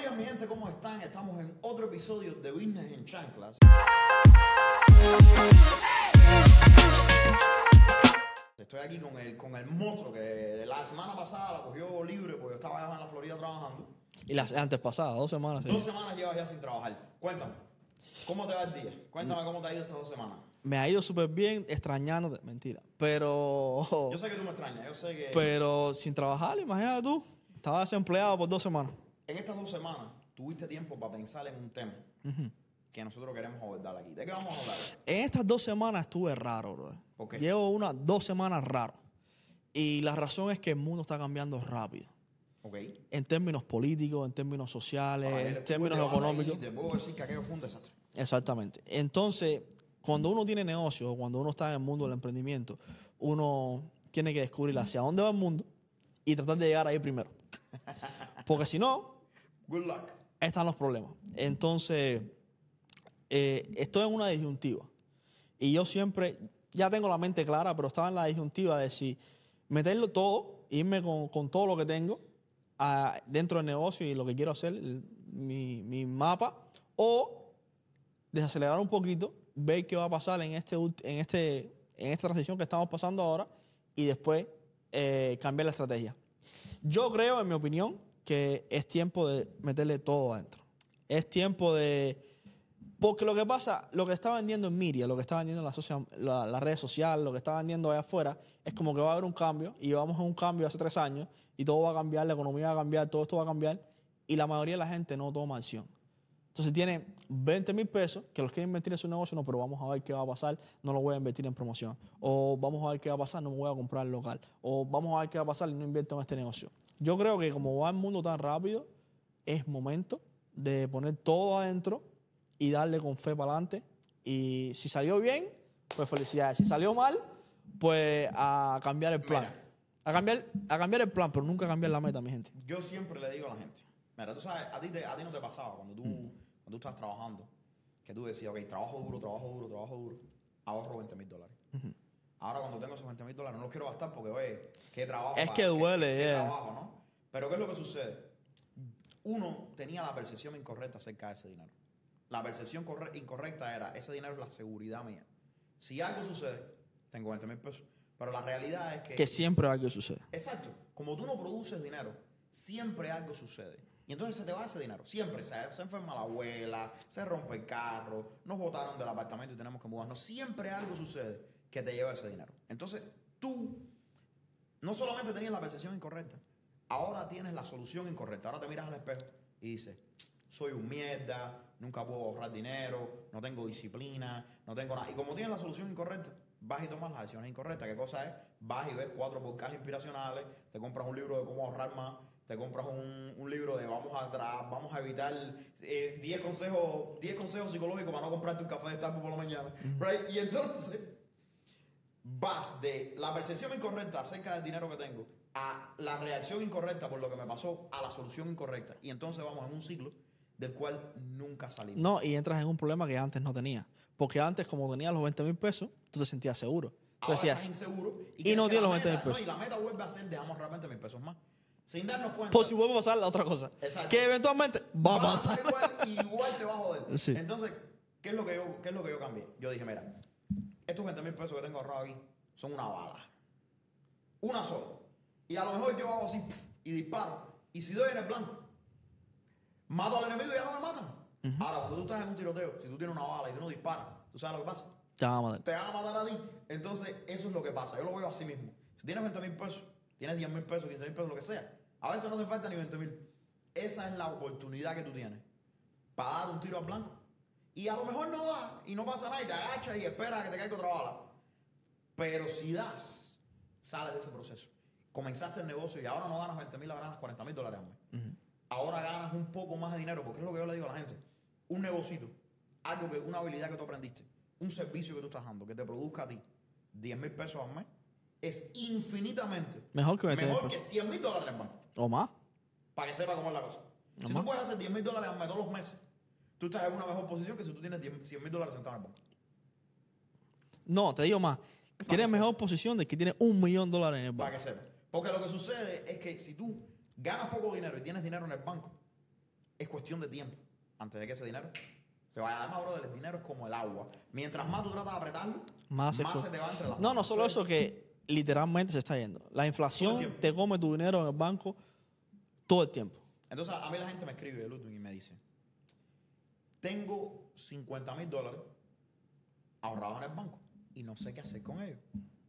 días, mi gente, ¿cómo están? Estamos en otro episodio de Business en Chanclas. Estoy aquí con el monstruo que la semana pasada la cogió libre porque yo estaba allá en la Florida trabajando. Y las antes pasadas, 2 semanas. Sí. 2 semanas llevas ya sin trabajar. Cuéntame, ¿cómo te va el día? Cuéntame cómo te ha ido estas 2 semanas. Me ha ido súper bien, extrañándote. Mentira. Pero. Yo sé que tú me extrañas, yo sé que... Pero sin trabajar, imagínate tú. Estaba desempleado por 2 semanas. En estas 2 semanas tuviste tiempo para pensar en un tema que nosotros queremos abordar aquí. ¿De qué vamos a hablar? En estas 2 semanas estuve raro, bro. ¿Por qué? Llevo unas 2 semanas raro. Y la razón es que el mundo está cambiando rápido. Ok. En términos políticos, en términos sociales, en términos económicos. Te puedo decir que aquello fue un desastre. Exactamente. Entonces, cuando uno tiene negocio, cuando uno está en el mundo del emprendimiento, uno tiene que descubrir hacia dónde va el mundo y tratar de llegar ahí primero. Porque si no, Good luck. están los problemas. Entonces, estoy en una disyuntiva. Y yo siempre, ya tengo la mente clara, pero estaba en la disyuntiva de si meterlo todo, irme con todo lo que tengo dentro del negocio y lo que quiero hacer, mi mapa, o desacelerar un poquito, ver qué va a pasar en esta transición que estamos pasando ahora y después cambiar la estrategia. Yo creo, en mi opinión, que es tiempo de meterle todo adentro. Es tiempo de... Porque lo que pasa, lo que está vendiendo en media, lo que está vendiendo en la red social, lo que está vendiendo allá afuera, es como que va a haber un cambio, y vamos a un cambio hace 3 años, y todo va a cambiar, la economía va a cambiar, todo esto va a cambiar, y la mayoría de la gente no toma acción. Entonces tiene 20,000 pesos que los quiere invertir en su negocio, no, pero vamos a ver qué va a pasar, no lo voy a invertir en promoción. O vamos a ver qué va a pasar, no me voy a comprar el local. O vamos a ver qué va a pasar y no invierto en este negocio. Yo creo que como va el mundo tan rápido, es momento de poner todo adentro y darle con fe para adelante. Y si salió bien, pues felicidades. Si salió mal, pues a cambiar el plan. Mira. A cambiar el plan, pero nunca cambiar la meta, mi gente. Yo siempre le digo a la gente, mira, tú sabes, a ti no te pasaba cuando tú estás trabajando, que tú decías, ok, trabajo duro, ahorro $20,000. Ahora cuando tengo esos $20,000 no los quiero gastar porque, oye, qué trabajo. Es que duele, qué trabajo, ¿no? Pero ¿qué es lo que sucede? Uno tenía la percepción incorrecta acerca de ese dinero. La percepción incorrecta era, ese dinero es la seguridad mía. Si algo sucede, tengo 20,000 pesos. Pero la realidad es que... Que siempre algo sucede. Exacto. Como tú no produces dinero, siempre algo sucede. Y entonces se te va ese dinero. Siempre. Se enferma la abuela, se rompe el carro, nos botaron del apartamento y tenemos que mudarnos. Siempre algo sucede que te lleva ese dinero. Entonces, tú no solamente tenías la percepción incorrecta, ahora tienes la solución incorrecta. Ahora te miras al espejo y dices, soy un mierda, nunca puedo ahorrar dinero, no tengo disciplina, no tengo nada. Y como tienes la solución incorrecta, vas y tomas las acciones incorrectas. ¿Qué cosa es? Vas y ves 4 podcasts inspiracionales, te compras un libro de cómo ahorrar más, te compras un libro de vamos a evitar 10 consejos psicológicos para no comprarte un café de Starbucks por la mañana. Right? Y entonces vas de la percepción incorrecta acerca del dinero que tengo a la reacción incorrecta por lo que me pasó a la solución incorrecta. Y entonces vamos en un ciclo del cual nunca salimos. No, y entras en un problema que antes no tenías. Porque antes, como tenías los 20,000 pesos, tú te sentías seguro. Tú ahora decías, estás inseguro y no tienes los 20,000 pesos. No, y la meta vuelve a ser, dejamos ahorrar 20,000 pesos más. Sin darnos cuenta. Por si vuelve a pasar la otra cosa. Exacto. Que eventualmente va a pasar. Igual te va a joder. Sí. Entonces, ¿qué es lo que yo cambié? Yo dije, mira, estos 20,000 pesos que tengo ahorrados aquí son una bala. Una sola. Y a lo mejor yo hago así y disparo. Y si doy en el blanco, mato al enemigo y ya no me matan. Ahora, cuando tú estás en un tiroteo, si tú tienes una bala y tú no disparas, ¿tú sabes lo que pasa? Te van a matar. Te van a matar a ti. Entonces, eso es lo que pasa. Yo lo veo así mismo. Si tienes 20,000 pesos, tienes 10,000 pesos, 15,000 pesos, lo que sea. A veces no te falta ni 20,000. Esa es la oportunidad que tú tienes para dar un tiro al blanco. Y a lo mejor no da y no pasa nada y te agachas y esperas a que te caiga otra bala. Pero si das, sales de ese proceso. Comenzaste el negocio y ahora no ganas 20,000, ahora ganas $40,000 al mes. Ahora ganas un poco más de dinero, porque es lo que yo le digo a la gente. Un negocito, una habilidad que tú aprendiste, un servicio que tú estás dando, que te produzca a ti 10,000 pesos al mes, es infinitamente Mejor que $100,000 en banco. O más. Para que sepa cómo es la cosa. Si tú puedes hacer $10,000 al mes todos los meses, tú estás en una mejor posición que si tú tienes $100,000 sentado en el banco. No, te digo más. Tienes mejor posición de que tienes $1,000,000 en el banco. Para que sepa. Porque lo que sucede es que si tú ganas poco dinero y tienes dinero en el banco, es cuestión de tiempo antes de que ese dinero se vaya. Además, brother, el dinero es como el agua. Mientras más tú tratas de apretarlo, más se te va entre las manos. No solo eso, que literalmente se está yendo. La inflación te come tu dinero en el banco todo el tiempo. Entonces, a mí la gente me escribe, Ludwig, y me dice, tengo $50,000 ahorrados en el banco y no sé qué hacer con ellos.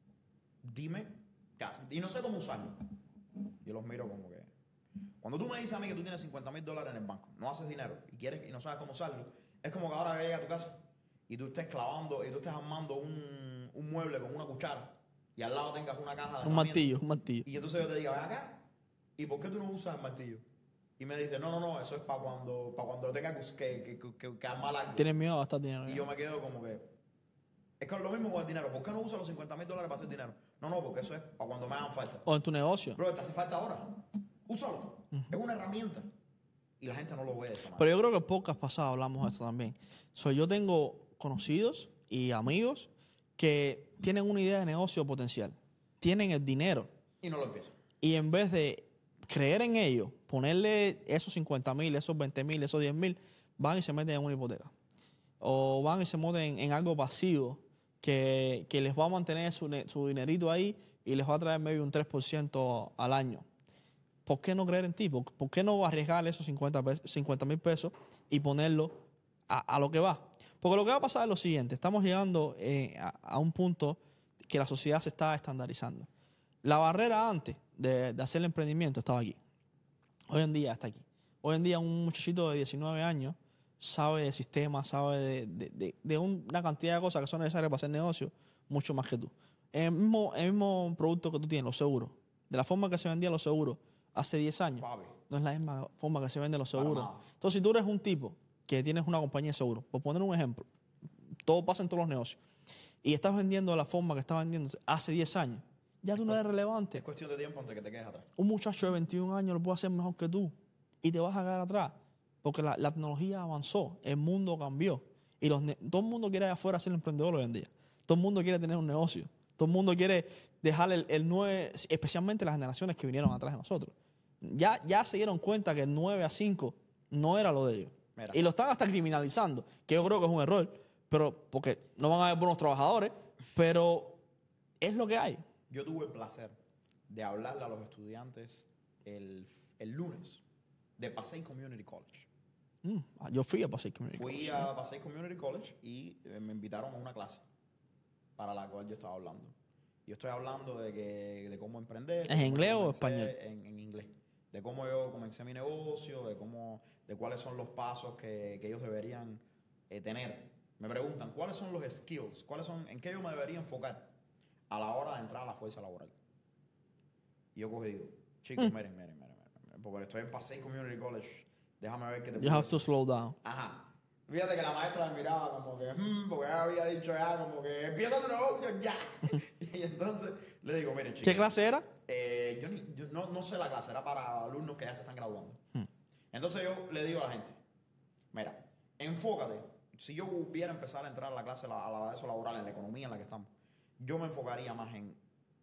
Dime, y no sé cómo usarlo. Yo los miro como que... Cuando tú me dices a mí que tú tienes $50,000 en el banco, no haces dinero y no sabes cómo usarlo, es como que ahora llegas a tu casa y tú estés clavando y tú estés armando un mueble con una cuchara y al lado tengas una caja de un martillo. Y entonces yo te diga, ven acá, ¿y por qué tú no usas el martillo? Y me dice, no, eso es para cuando tenga que armar algo. Tienes miedo a gastar dinero. Y yo me quedo como que... Es que es lo mismo con el dinero. ¿Por qué no usas los $50,000 para hacer dinero? No, porque eso es para cuando me hagan falta. O en tu negocio. Bro, te hace falta ahora. Úsalo. Es una herramienta. Y la gente no lo ve de esa manera. Pero yo creo que en podcast pasado hablamos de esto también. Yo tengo conocidos y amigos que tienen una idea de negocio potencial. Tienen el dinero. Y no lo empiezan. Y en vez de creer en ello, ponerle esos 50,000, esos 20,000, esos 10,000, van y se meten en una hipoteca. O van y se meten en algo pasivo que les va a mantener su dinerito ahí y les va a traer medio un 3% al año. ¿Por qué no creer en ti? ¿Por qué no arriesgar esos 50,000 pesos y ponerlo a lo que va? Porque lo que va a pasar es lo siguiente. Estamos llegando a un punto que la sociedad se está estandarizando. La barrera antes de hacer el emprendimiento estaba aquí. Hoy en día está aquí. Hoy en día un muchachito de 19 años sabe de sistemas, sabe de una cantidad de cosas que son necesarias para hacer negocio, mucho más que tú. El mismo producto que tú tienes, los seguros, de la forma que se vendían los seguros hace 10 años, no es la misma forma que se venden los seguros. Entonces, si tú eres un tipo que tienes una compañía de seguros, por poner un ejemplo, todo pasa en todos los negocios, y estás vendiendo de la forma que estás vendiendo hace 10 años, ya tú no eres relevante. Es cuestión de tiempo antes que te quedes atrás. Un muchacho de 21 años lo puede hacer mejor que tú y te vas a quedar atrás. Porque la tecnología avanzó, el mundo cambió. Y todo el mundo quiere afuera ser emprendedor hoy en día. Todo el mundo quiere tener un negocio. Todo el mundo quiere dejar el 9, especialmente las generaciones que vinieron atrás de nosotros. Ya se dieron cuenta que el 9 a 5 no era lo de ellos. Mira. Y lo están hasta criminalizando, que yo creo que es un error, pero porque no van a haber buenos trabajadores, pero es lo que hay. Yo tuve el placer de hablarle a los estudiantes el lunes de Passaic Community College. Yo fui a Passaic Community College. Fui a Passaic Community College y me invitaron a una clase para la cual yo estaba hablando. Yo estoy hablando de cómo emprender. ¿En inglés o español? En inglés. De cómo yo comencé mi negocio, de cuáles son los pasos que ellos deberían tener. Me preguntan, ¿cuáles son los skills? ¿En qué yo me debería enfocar a la hora de entrar a la fuerza laboral? Y yo cogí y digo, chicos, miren, porque estoy en Passaic Community College, déjame ver qué te puedo You have to slow down. Ajá. Fíjate que la maestra me miraba como que, porque ella había dicho ya, como que empieza tu negocio ya. Y entonces le digo, miren, chicos. ¿Qué clase era? Yo no sé la clase, era para alumnos que ya se están graduando. Entonces yo le digo a la gente, mira, enfócate. Si yo hubiera empezado a entrar a la clase, a la de eso laboral, en la economía en la que estamos, yo me enfocaría más en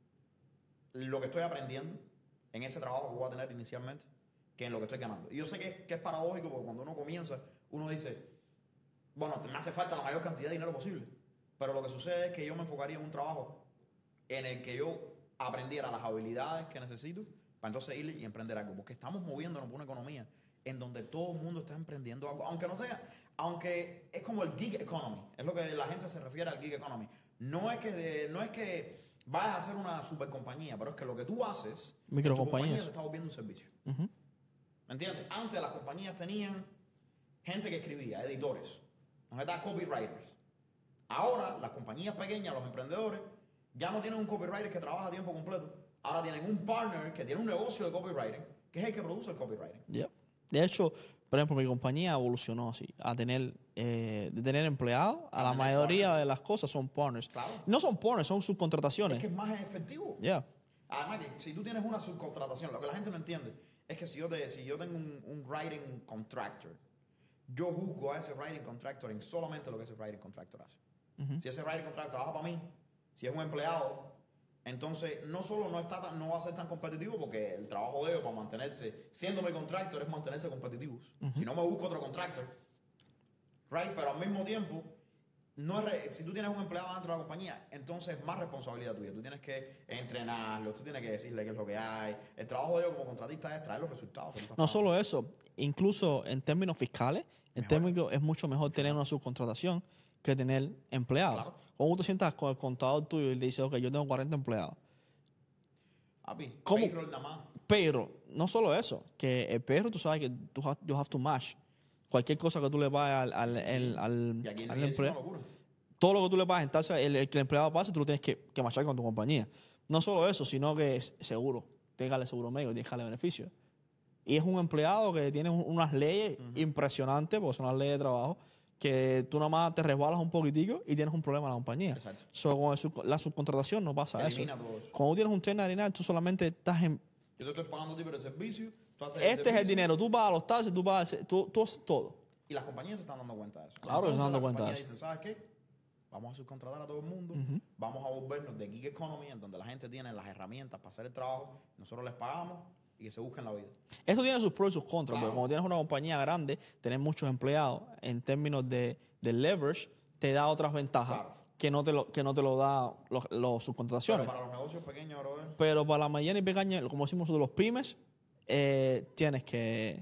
lo que estoy aprendiendo, en ese trabajo que voy a tener inicialmente, que en lo que estoy ganando. Y yo sé que es paradójico porque cuando uno comienza, uno dice, bueno, me hace falta la mayor cantidad de dinero posible. Pero lo que sucede es que yo me enfocaría en un trabajo en el que yo aprendiera las habilidades que necesito para entonces ir y emprender algo. Porque estamos moviéndonos por una economía en donde todo el mundo está emprendiendo algo. Aunque es como el gig economy. Es lo que la gente se refiere al gig economy. No es que vayas a hacer una supercompañía, pero es que lo que tú haces, microcompañías, te está volviendo un servicio. ¿Me entiendes? Antes las compañías tenían gente que escribía, editores, nos estaban copywriters. Ahora las compañías pequeñas, los emprendedores, ya no tienen un copywriter que trabaja a tiempo completo. Ahora tienen un partner que tiene un negocio de copywriting, que es el que produce el copywriting. Yep. De hecho, por ejemplo, mi compañía evolucionó así, de tener empleados, a la mayoría de las cosas son partners. Claro. No son partners, son subcontrataciones. Es que es más efectivo. Yeah. Además, que si tú tienes una subcontratación, lo que la gente no entiende es que si yo tengo un writing contractor, yo juzgo a ese writing contractor en solamente lo que ese writing contractor hace. Si ese writing contractor trabaja para mí, si es un empleado, Entonces, no solo no va a ser tan competitivo porque el trabajo de ellos para mantenerse, siendo mi contractor, es mantenerse competitivos. Si no me busco otro contractor, right? Pero al mismo tiempo, si tú tienes un empleado dentro de la compañía, entonces es más responsabilidad tuya. Tú tienes que entrenarlo, tú tienes que decirle qué es lo que hay. El trabajo de ellos como contratista es traer los resultados. Que tú estás No pagando. solo eso, incluso en términos fiscales, es mucho mejor tener una subcontratación que tener empleados. Claro. Cuando tú te sientas con el contador tuyo y le dices, ok, yo tengo 40 empleados. Papi, ¿Cómo? payroll nada más. Pero no solo eso, que el perro tú sabes que you have to match. Cualquier cosa que tú le pagues al Y aquí en al New Jersey es una empleado, locura. todo lo que tú le pagas, entonces que el empleado pase, tú lo tienes que machar con tu compañía. No solo eso, sino que es seguro. Tienes que darle seguro médico, tienes que darle beneficio. Y es un empleado que tiene unas leyes impresionantes, porque son las leyes de trabajo, que tú nada más te resbalas un poquitico y tienes un problema en la compañía. Exacto. Con la subcontratación no pasa Elimina eso. todo eso. Cuando tú tienes un 1099, tú solamente estás en... Yo te estoy pagando a ti por el servicio. Tú haces Este es el servicio, dinero, tú pagas los taxes, tú haces todo. Y las compañías se están dando cuenta de eso. Claro, se están dando cuenta de Las eso. compañías dicen, ¿sabes qué? Vamos a subcontratar a todo el mundo. Vamos a volvernos de gig economy, en donde la gente tiene las herramientas para hacer el trabajo. Nosotros les pagamos y que se busquen la vida. Esto tiene sus pros y sus contras, Claro. porque cuando tienes una compañía grande, tener muchos empleados en términos de leverage, te da otras ventajas Claro. que no te lo da los Pero subcontrataciones. para los negocios pequeños, brother, Pero para la mediana y pequeña, como decimos nosotros, los pymes, tienes que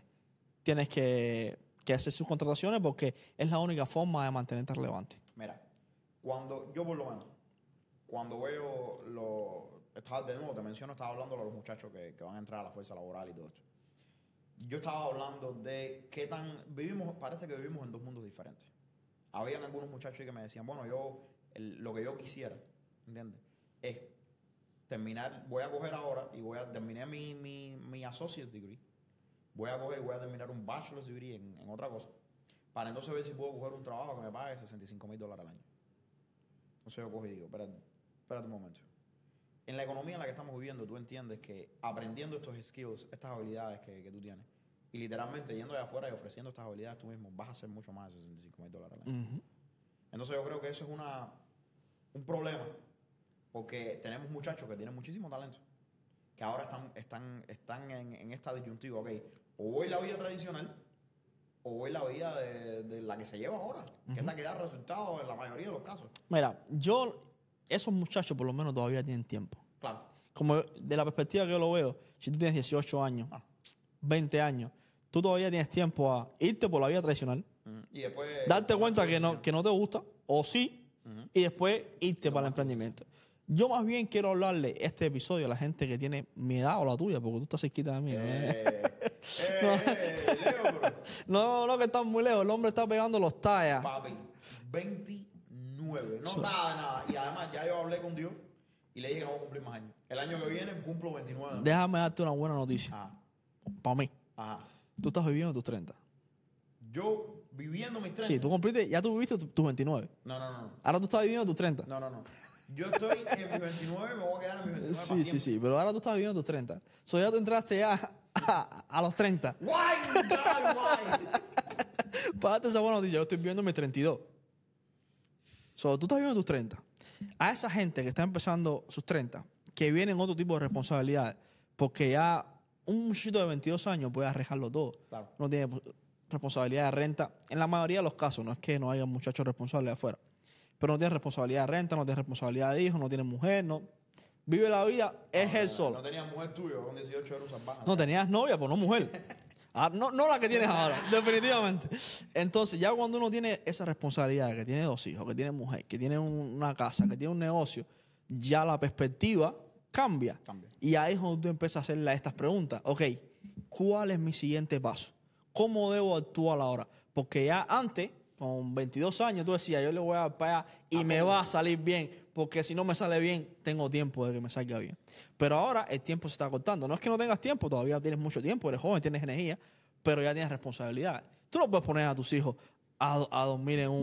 hacer sus contrataciones porque es la única forma de mantenerte relevante. mira, yo por lo menos, cuando veo de nuevo te menciono, estaba hablando de los muchachos que van a entrar a la fuerza laboral y todo esto. Yo estaba hablando de parece que vivimos en dos mundos diferentes. Habían algunos muchachos que me decían, bueno, lo que yo quisiera, ¿entiendes? Es voy a coger ahora y terminar mi associate's degree. Voy a terminar un bachelor's degree en otra cosa. Para entonces ver si puedo coger un trabajo que me pague $65,000 al año. Entonces yo cojo y digo, espérate un momento. En la economía en la que estamos viviendo, tú entiendes que aprendiendo estos skills, estas habilidades que tú tienes, y literalmente yendo allá afuera y ofreciendo estas habilidades tú mismo, vas a hacer mucho más de $65,000 al año. Entonces yo creo que eso es un problema, porque tenemos muchachos que tienen muchísimo talento, que ahora están en esta disyuntiva, ok, o voy la vida tradicional, o voy la vida de la que se lleva ahora, que es la que da resultados en la mayoría de los casos. Mira, esos muchachos por lo menos todavía tienen tiempo. Claro. Como de la perspectiva que yo lo veo, si tú tienes 18 años, 20 años, tú todavía tienes tiempo a irte por la vida tradicional, Y después darte cuenta que no te gusta, o sí, y después irte para el emprendimiento. Yo más bien quiero hablarle este episodio a la gente que tiene mi edad o la tuya, porque tú estás cerquita de mí. Leo, bro. No, que estás muy lejos. El hombre está pegando los tallas. Papi, 29. No estaba de nada. Y además ya yo hablé con Dios y le dije que no voy a cumplir más años. El año que viene cumplo 29. Déjame darte una buena noticia. Ajá. Para mí, Ajá. tú estás viviendo tus 30. Yo viviendo mis 30. Sí, ya tú viviste tus 29. No. Ahora tú estás viviendo tus 30. No. Yo estoy en mis 29, me voy a quedar en mis 29 para siempre. Sí, pero ahora tú estás viviendo tus 30. Ya tú entraste ya a los 30. Why, God, why? Para darte esa buena noticia, yo estoy viviendo mis 32. Tú estás viviendo tus 30. A esa gente que está empezando sus 30, que vienen otro tipo de responsabilidades, porque ya un muchachito de 22 años puede arreglarlo todo. Claro. No tiene responsabilidad de renta. En la mayoría de los casos, no es que no haya muchachos responsables afuera, pero no tiene responsabilidad de renta, no tiene responsabilidad de hijos, no tiene mujer, no. Vive la vida, es él solo. No tenías mujer tuya con 18 euros salvajes. No, tenías novia, pero no mujer. No la que tienes ahora, definitivamente. Entonces, ya cuando uno tiene esa responsabilidad, que tiene 2 hijos, que tiene mujer, que tiene una casa, que tiene un negocio, ya la perspectiva cambia. Y ahí es donde tú empiezas a hacerle estas preguntas. Ok, ¿cuál es mi siguiente paso? ¿Cómo debo actuar ahora? Porque ya antes, con 22 años, tú decías, yo le voy a dar para allá y me va a salir bien, porque si no me sale bien, tengo tiempo de que me salga bien. Pero ahora el tiempo se está cortando. No es que no tengas tiempo, todavía tienes mucho tiempo, eres joven, tienes energía, pero ya tienes responsabilidad. Tú no puedes poner a tus hijos a dormir en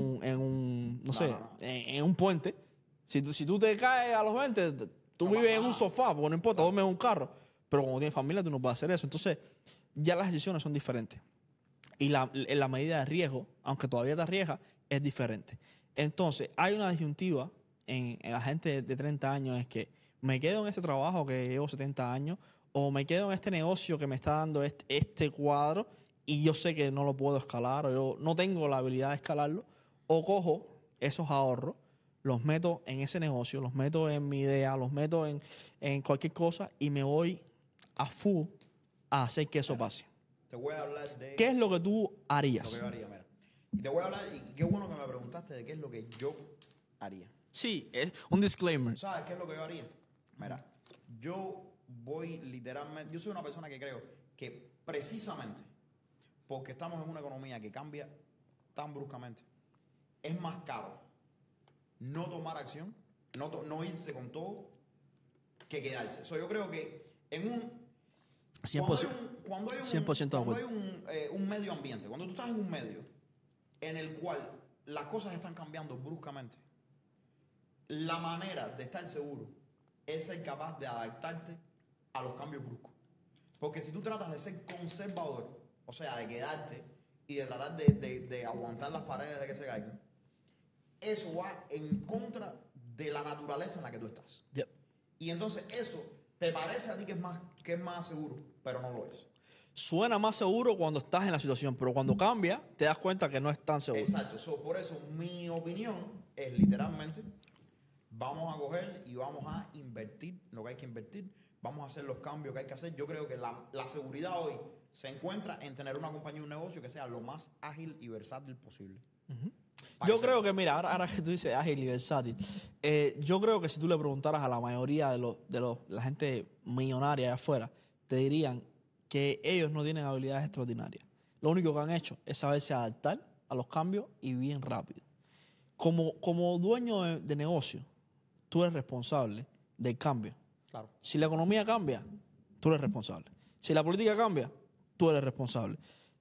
un puente. Si tú te caes a los 20, tú vives en un sofá, porque no importa, duermes en un carro. Pero cuando tienes familia, tú no puedes hacer eso. Entonces, ya las decisiones son diferentes. Y la medida de riesgo, aunque todavía te arriesgas, es diferente. Entonces, hay una disyuntiva en la gente de 30 años, es que me quedo en este trabajo que llevo 70 años o me quedo en este negocio que me está dando este cuadro y yo sé que no lo puedo escalar o yo no tengo la habilidad de escalarlo, o cojo esos ahorros, los meto en ese negocio, los meto en mi idea, los meto en cualquier cosa y me voy a full a hacer que eso pase. Te voy a hablar de ¿Qué es lo que tú lo que harías? yo haría, mira. Y te voy a hablar, y qué bueno que me preguntaste de qué es lo que yo haría. Sí, es un disclaimer. ¿Sabes qué es lo que yo haría? Mira, yo voy literalmente, yo soy una persona que creo que precisamente porque estamos en una economía que cambia tan bruscamente, es más caro no tomar acción, no irse con todo, que quedarse. Yo creo que en un 100%, cuando hay 100% de cuando hay acuerdo. un medio ambiente, cuando tú estás en un medio en el cual las cosas están cambiando bruscamente, la manera de estar seguro es ser capaz de adaptarte a los cambios bruscos. Porque si tú tratas de ser conservador, o sea, de quedarte y de tratar de aguantar las paredes de que se caigan, eso va en contra de la naturaleza en la que tú estás. Yep. Y entonces eso te parece a ti que es más seguro, pero no lo es. Suena más seguro cuando estás en la situación, pero cuando cambia, te das cuenta que no es tan seguro. Exacto. Por eso mi opinión es literalmente, vamos a coger y vamos a invertir lo que hay que invertir, vamos a hacer los cambios que hay que hacer. Yo creo que la seguridad hoy se encuentra en tener una compañía, un negocio que sea lo más ágil y versátil posible. Yo creo que, mira, ahora que tú dices ágil y versátil, yo creo que si tú le preguntaras a la mayoría de la gente millonaria allá afuera, te dirían que ellos no tienen habilidades extraordinarias. Lo único que han hecho es saberse adaptar a los cambios y bien rápido. Como dueño de negocio, tú eres responsable del cambio. Claro. Si la economía cambia, tú eres responsable. Si la política cambia, tú eres responsable.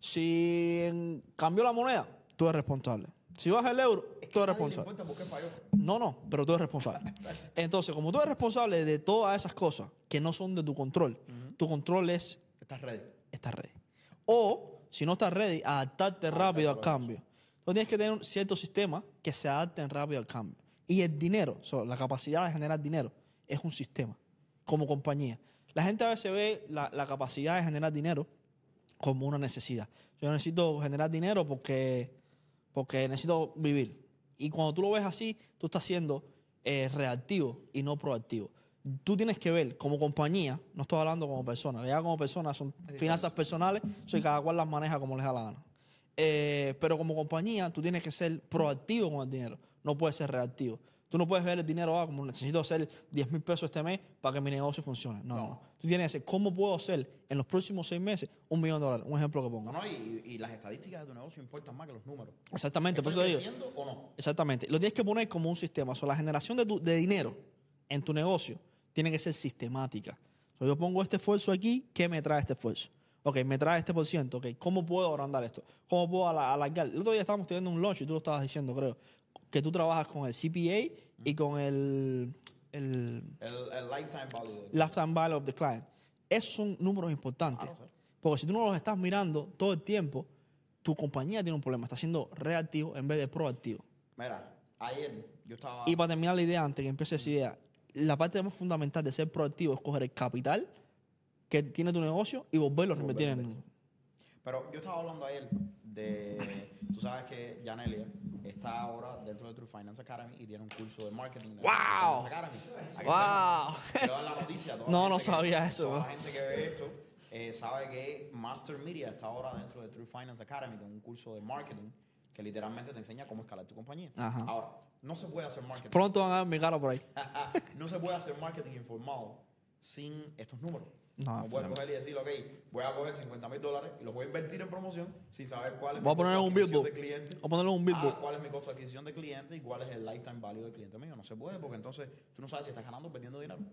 Si cambió la moneda, tú eres responsable. Si baja el euro, tú eres responsable. No importa por qué falló. No, pero tú eres responsable. Entonces, como tú eres responsable de todas esas cosas que no son de tu control, tu control es Estás ready. estar ready. O, si no estás ready, adaptarte rápido al cambio. Entonces tienes que tener un cierto sistema que se adapten rápido al cambio. Y el dinero, la capacidad de generar dinero, es un sistema, como compañía. La gente a veces ve la capacidad de generar dinero como una necesidad. Yo necesito generar dinero porque necesito vivir. Y cuando tú lo ves así, tú estás siendo reactivo y no proactivo. Tú tienes que ver como compañía, no estoy hablando como persona, ya como persona son finanzas personales, y cada cual las maneja como les da la gana. Pero como compañía, tú tienes que ser proactivo con el dinero, no puedes ser reactivo. Tú no puedes ver el dinero como necesito hacer 10,000 pesos este mes para que mi negocio funcione. No. Tú tienes que ser, ¿cómo puedo hacer en los próximos 6 meses $1,000,000? Un ejemplo que pongo. Y las estadísticas de tu negocio importan más que los números. Exactamente, por eso ¿Estoy digo. creciendo o no? Exactamente. Lo tienes que poner como un sistema. La generación de dinero en tu negocio tiene que ser sistemática. Yo pongo este esfuerzo aquí, ¿qué me trae este esfuerzo? Ok, me trae este por ciento. Ok, ¿cómo puedo agrandar esto? ¿Cómo puedo alargar? El otro día estábamos teniendo un lunch y tú lo estabas diciendo, creo, que tú trabajas con el CPA y con el lifetime value. lifetime value of the client. Esos son números importantes. Claro, sí. Porque si tú no los estás mirando todo el tiempo, tu compañía tiene un problema. Está siendo reactivo en vez de proactivo. Mira, ayer yo estaba... Y para terminar la idea, antes que empiece esa idea, la parte más fundamental de ser proactivo es coger el capital que tiene tu negocio y volverlo a reinvertir en... Pero yo estaba hablando ayer de... Tú sabes que Janelia está ahora dentro de True Finance Academy y tiene un curso de marketing. De ¡Wow! True Finance Academy. Aquí ¡Wow! quiero dar la noticia. a toda la No, gente no sabía que, eso. Toda la gente que ve esto sabe que Master Media está ahora dentro de True Finance Academy con un curso de marketing que literalmente te enseña cómo escalar tu compañía. Ajá. Ahora, no se puede hacer marketing. Pronto van a ver mi cara por ahí. No se puede hacer marketing informado sin estos números. No, puedes coger y decir, ok, voy a coger $50,000 y los voy a invertir en promoción sin saber cuál es Voy a mi poner costo un de adquisición billboard. de cliente. Voy a ponerle un billboard. ¿Cuál es mi costo de adquisición de cliente y cuál es el lifetime value del cliente mío? No se puede porque entonces tú no sabes si estás ganando o perdiendo dinero.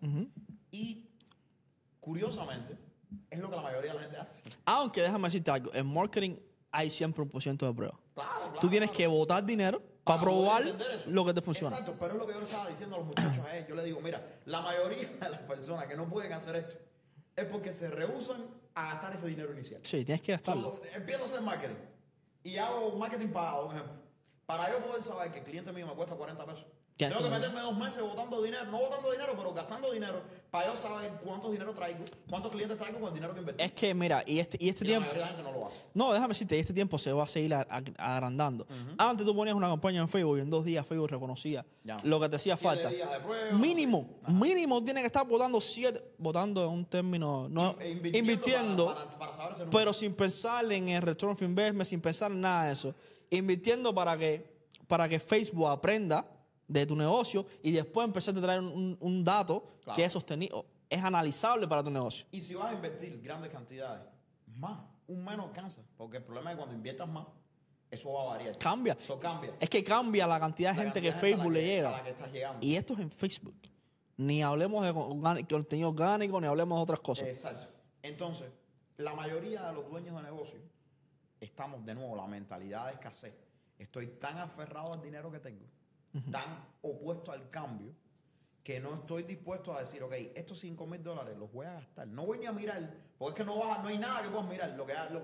Y curiosamente, es lo que la mayoría de la gente hace. Aunque déjame decirte algo, en marketing hay siempre un % de prueba. Claro, Tú tienes que botar dinero para probar poder entender eso. lo que te funciona. Exacto, pero es lo que yo le estaba diciendo a los muchachos a ellos. Yo les digo, mira, la mayoría de las personas que no pueden hacer esto es porque se rehúsan a gastar ese dinero inicial. Sí, tienes que gastarlo. Empiezo a hacer marketing y hago marketing pagado, un ejemplo. Para yo poder saber que el cliente mío me cuesta 40 pesos, ¿Quién Tengo que fue? meterme 2 meses botando dinero, no botando dinero, pero gastando dinero para yo saber cuánto dinero traigo, cuántos clientes traigo con el dinero que invertí. Es que, mira, y este Y la tiempo. mayoría de la gente no lo hace. No, déjame decirte, y este tiempo se va a seguir agrandando. Antes tú ponías una campaña en Facebook y en 2 días Facebook reconocía Ya no. lo que te hacía 7 falta. días de prueba, Mínimo, no sé. Ajá. mínimo tiene que estar votando en un término, no, invirtiendo, para saber ese número. pero sin pensar en el return of investment, sin pensar en nada de eso. Invirtiendo para que Facebook aprenda de tu negocio y después empezar a traer un dato Claro. que es sostenido, es analizable para tu negocio. Y si vas a invertir grandes cantidades, más, un menos cansa. Porque el problema es que cuando inviertas más, eso va a variar. Cambia. Eso cambia. Es que cambia la cantidad de La gente cantidad que de gente Facebook le a llega. la que estás llegando. Y esto es en Facebook. Ni hablemos de contenido orgánico, ni hablemos de otras cosas. Exacto. Entonces, la mayoría de los dueños de negocios estamos de nuevo, la mentalidad de escasez. Estoy tan aferrado al dinero que tengo, tan opuesto al cambio, que no estoy dispuesto a decir, ok, estos $5,000 los voy a gastar. No voy ni a mirar, porque es que no hay nada que puedas mirar.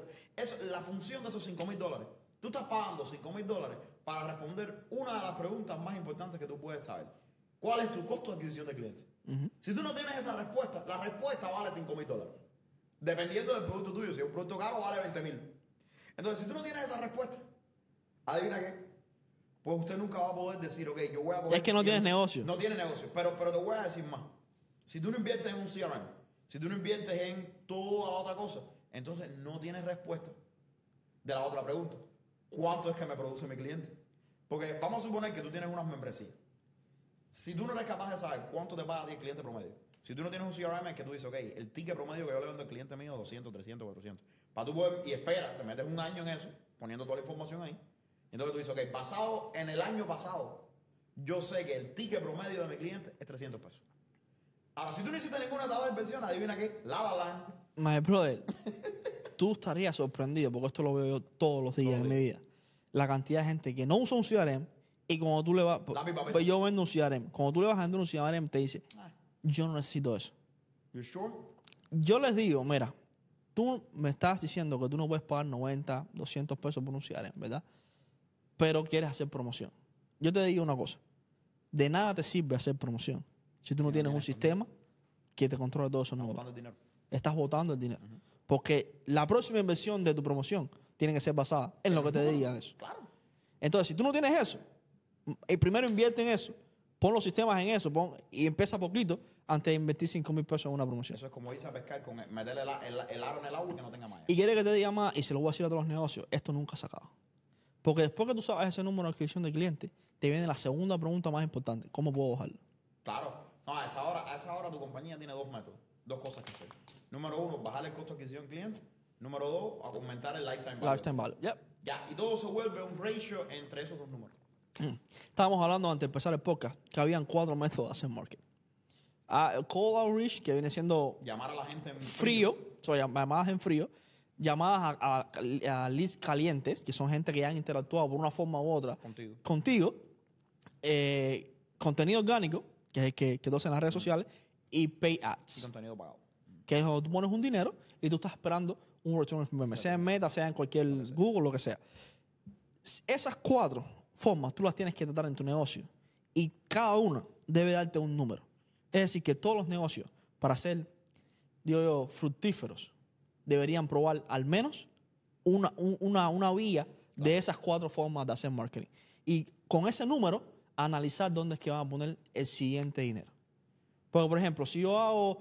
La función de esos $5,000. Tú estás pagando $5,000 para responder una de las preguntas más importantes que tú puedes saber. ¿Cuál es tu costo de adquisición de clientes? Si tú no tienes esa respuesta, la respuesta vale $5,000. Dependiendo del producto tuyo. Si es un producto caro, vale 20,000. Entonces, si tú no tienes esa respuesta, adivina qué. Pues usted nunca va a poder decir, ok, yo voy a poder... Es que no tienes negocio. No tienes negocio. Pero te voy a decir más. Si tú no inviertes en un CRM, si tú no inviertes en toda la otra cosa, entonces no tienes respuesta de la otra pregunta. ¿Cuánto es que me produce mi cliente? Porque vamos a suponer que tú tienes unas membresías. Si tú no eres capaz de saber cuánto te paga a ti el cliente promedio, si tú no tienes un CRM, es que tú dices, ok, el ticket promedio que yo le vendo al cliente mío es 200, 300, 400. Para tú poder, y espera, te metes un año en eso, poniendo toda la información ahí. Entonces tú dices, ok, basado en el año pasado, yo sé que el ticket promedio de mi cliente es $300. Ahora, si tú no hiciste ninguna tabla de inversión, adivina qué, la. My brother, tú estarías sorprendido, porque esto lo veo yo todos los días en mi vida. La cantidad de gente que no usa un CRM y cuando tú le vas... Lápiz, papel. Pues yo vendo un CRM. Cuando tú le vas a vender un CRM, te dice, yo no necesito eso. You sure? Yo les digo, mira, tú me estás diciendo que tú no puedes pagar 90, 200 pesos por un CRM, ¿verdad? Pero quieres hacer promoción. Yo te digo una cosa. De nada te sirve hacer promoción si tú no tienes un sistema que te controle todos esos números. Botando el dinero. Estás botando el dinero. Porque la próxima inversión de tu promoción tiene que ser basada en lo que te digan eso. Claro. Entonces, si tú no tienes eso, primero invierte en eso, pon los sistemas en eso, y empieza poquito antes de invertir 5,000 pesos en una promoción. Eso es como irse a pescar con meterle el aro en el agua y que no tenga malla. Y quiere que te diga más, y se lo voy a decir a todos los negocios, esto nunca se acaba. Porque después que tú sabes ese número de adquisición de clientes, te viene la segunda pregunta más importante, ¿cómo puedo bajarlo? Claro. No, a esa hora tu compañía tiene 2 métodos, 2 cosas que hacer. Número 1, bajar el costo de adquisición del cliente. Número 2, aumentar el lifetime value. Lifetime value. Yep. Ya, y todo se vuelve un ratio entre esos 2 números. Estábamos hablando antes de empezar el podcast que habían 4 métodos de hacer marketing. El cold outreach, que viene siendo Llamar a la gente en frío, llamadas en frío, llamadas a leads calientes, que son gente que ya han interactuado por una forma u otra contigo, contenido orgánico, que es el que tú haces en las redes sociales, y pay y ads, contenido pagado. que es cuando tú pones un dinero y tú estás esperando un return of investment, sea en Meta, sea en cualquier Google, lo que sea. Esas 4 formas tú las tienes que tratar en tu negocio y cada una debe darte un número. Es decir, que todos los negocios, para ser, digo yo, fructíferos, deberían probar al menos una vía de esas 4 formas de hacer marketing. Y con ese número, analizar dónde es que van a poner el siguiente dinero. Porque, por ejemplo, si yo hago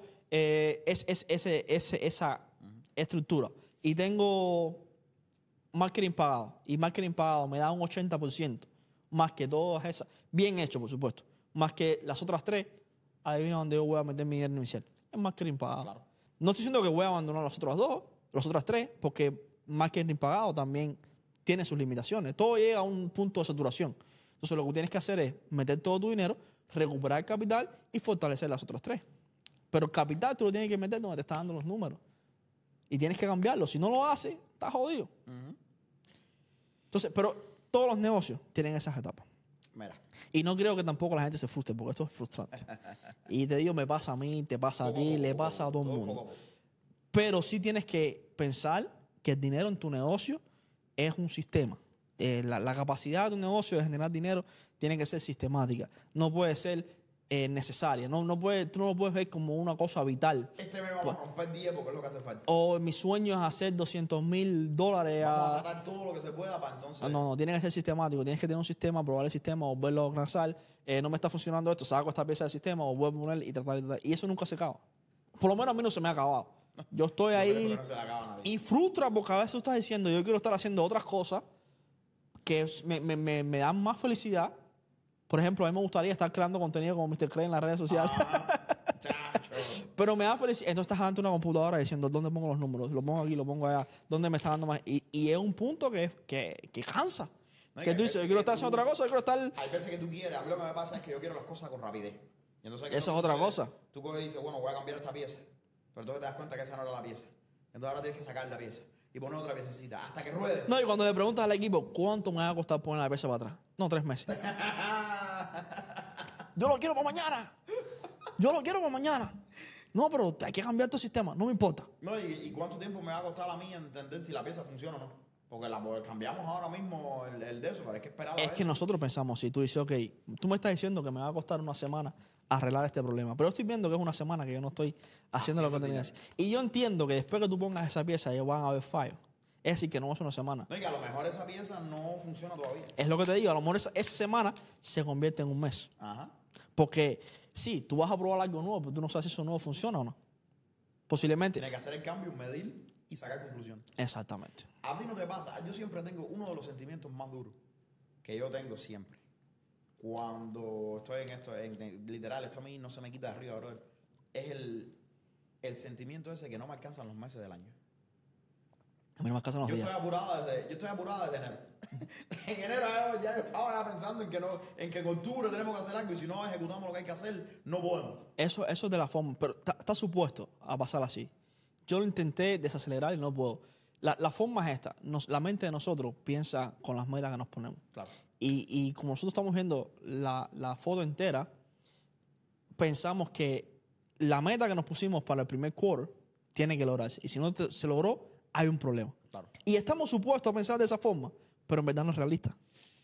esa estructura y tengo marketing pagado, y marketing pagado me da un 80%, más que todas esas, bien hecho, por supuesto, más que las otras 3, adivina dónde yo voy a meter mi dinero inicial. En marketing pagado. Claro. No estoy diciendo que voy a abandonar las otras 3, porque marketing pagado también tiene sus limitaciones. Todo llega a un punto de saturación. Entonces, lo que tienes que hacer es meter todo tu dinero, recuperar el capital y fortalecer las otras 3. Pero el capital tú lo tienes que meter donde te están dando los números. Y tienes que cambiarlo. Si no lo haces, estás jodido. Entonces, pero todos los negocios tienen esas etapas. Mira. Y no creo que tampoco la gente se frustre, porque esto es frustrante. Y te digo, me pasa a mí, te pasa a ti, le pasa a todo el mundo. Pero sí tienes que pensar que el dinero en tu negocio es un sistema. La capacidad de un negocio de generar dinero tiene que ser sistemática. No puede ser necesaria. Tú no lo puedes ver como una cosa vital. Este mes vamos a romper 10 porque es lo que hace falta. O mi sueño es hacer $200,000 Vamos a tratar todo lo que se pueda para entonces... No, tiene que ser sistemático. Tienes que tener un sistema, probar el sistema, volverlo a lanzar. No me está funcionando esto, saco esta pieza del sistema, o vuelvo a poner y tratar. Y eso nunca se acaba. Por lo menos a mí no se me ha acabado. Yo estoy ahí No se le acaba a nadie. y frustra porque a veces tú estás diciendo, yo quiero estar haciendo otras cosas que me dan más felicidad. Por ejemplo, a mí me gustaría estar creando contenido como Mr. Craig en las redes sociales. Chacho. Pero me da felicidad. Entonces estás delante de una computadora diciendo, ¿dónde pongo los números? Lo pongo aquí, lo pongo allá. ¿Dónde me está dando más? Y es un punto que cansa. No, y Que hay tú dices, veces yo quiero que estar haciendo tú- otra cosa, yo quiero estar... Hay veces que tú quieres, a mí lo que me pasa es que yo quiero las cosas con rapidez. Y entonces, ¿qué Eso no es otra sucede? cosa. Tú coges y dices, bueno, voy a cambiar esta pieza. Pero entonces te das cuenta que esa no era la pieza. Entonces ahora tienes que sacar la pieza y poner otra piececita hasta que ruede. No, y cuando le preguntas al equipo, ¿cuánto me va a costar poner la pieza para atrás? No, 3 meses. Yo lo quiero para mañana. Yo lo quiero para mañana. No, pero hay que cambiar tu sistema. No me importa. No, ¿y cuánto tiempo me va a costar a mí entender si la pieza funciona o no? Porque cambiamos ahora mismo el de eso, pero hay que esperar a Es ver. que nosotros pensamos, si tú dices, ok, tú me estás diciendo que me va a costar una semana arreglar este problema, pero yo estoy viendo que es una semana que yo no estoy haciendo lo que tenía que hacer. Y yo entiendo que después que tú pongas esa pieza, ya van a haber fallos. Es decir, que no es una semana. No, y que a lo mejor esa pieza no funciona todavía. Es lo que te digo, a lo mejor esa semana se convierte en un mes. Ajá. Porque sí, tú vas a probar algo nuevo, pero tú no sabes si eso nuevo funciona o no. Posiblemente. Tienes que hacer el cambio, medir y sacar conclusiones. Exactamente. A mí no te pasa. Yo siempre tengo uno de los sentimientos más duros que yo tengo siempre. Cuando estoy en esto, literal, esto a mí no se me quita de arriba, brother. Es el sentimiento ese que no me alcanzan los meses del año. A mí no me alcanzan los Yo días. estoy apurada desde enero. En enero ya estaba pensando en que en octubre tenemos que hacer algo y si no ejecutamos lo que hay que hacer, no podemos. Eso es de la forma, pero está supuesto a pasar así. Yo lo intenté desacelerar y no puedo. La forma es esta. La mente de nosotros piensa con las metas que nos ponemos. Claro. Y como nosotros estamos viendo la foto entera, pensamos que la meta que nos pusimos para el primer quarter tiene que lograrse. Y si no se logró, hay un problema. Claro. Y estamos supuestos a pensar de esa forma, pero en verdad no es realista.